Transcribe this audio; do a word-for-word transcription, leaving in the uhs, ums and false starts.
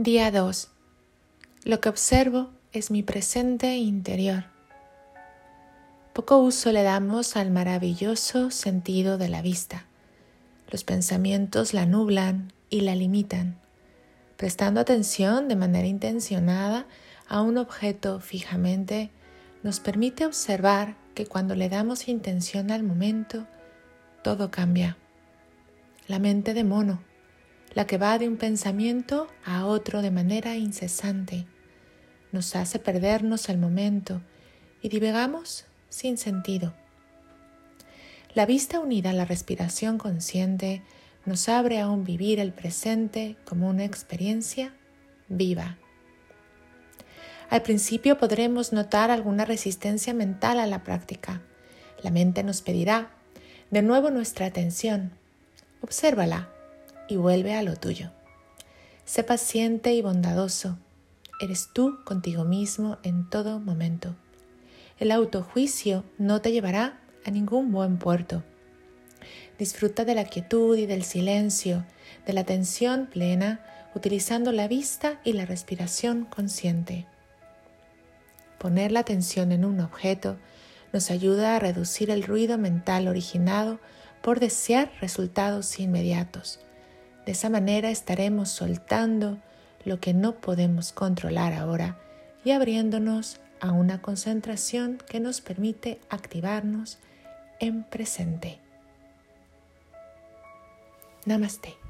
Día dos. Lo que observo es mi presente interior. Poco uso le damos al maravilloso sentido de la vista. Los pensamientos la nublan y la limitan. Prestando atención de manera intencionada a un objeto fijamente, nos permite observar que cuando le damos intención al momento, todo cambia. La mente de mono, la que va de un pensamiento a otro de manera incesante, nos hace perdernos el momento y divagamos sin sentido. La vista unida a la respiración consciente nos abre a un vivir el presente como una experiencia viva. Al principio podremos notar alguna resistencia mental a la práctica. La mente nos pedirá de nuevo nuestra atención. Obsérvala y vuelve a lo tuyo. Sé paciente y bondadoso. Eres tú contigo mismo en todo momento. El autojuicio no te llevará a ningún buen puerto. Disfruta de la quietud y del silencio, de la atención plena, utilizando la vista y la respiración consciente. Poner la atención en un objeto nos ayuda a reducir el ruido mental originado por desear resultados inmediatos. De esa manera estaremos soltando lo que no podemos controlar ahora y abriéndonos a una concentración que nos permite activarnos en presente. Namaste.